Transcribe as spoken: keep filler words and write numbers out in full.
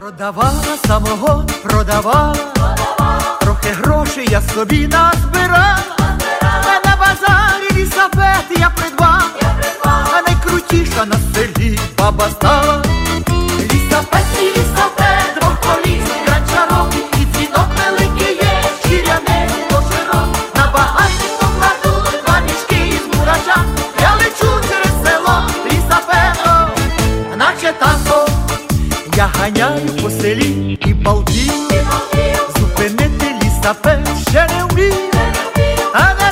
Продавала самого, продавала, трохи грошей я собі назбирала, а на базарі лісапет я придбала, а найкрутіша на селі баба стала. Лісапет і лісапет, двох коліс, гранчарок, і дзвінок великий є, шкіряний коширок. На багажник покладу два мішки із мурача, я лечу через село лісапетом, наче танко. Я ганяю по селі і балдію, зупинити лісапет ще не вмію.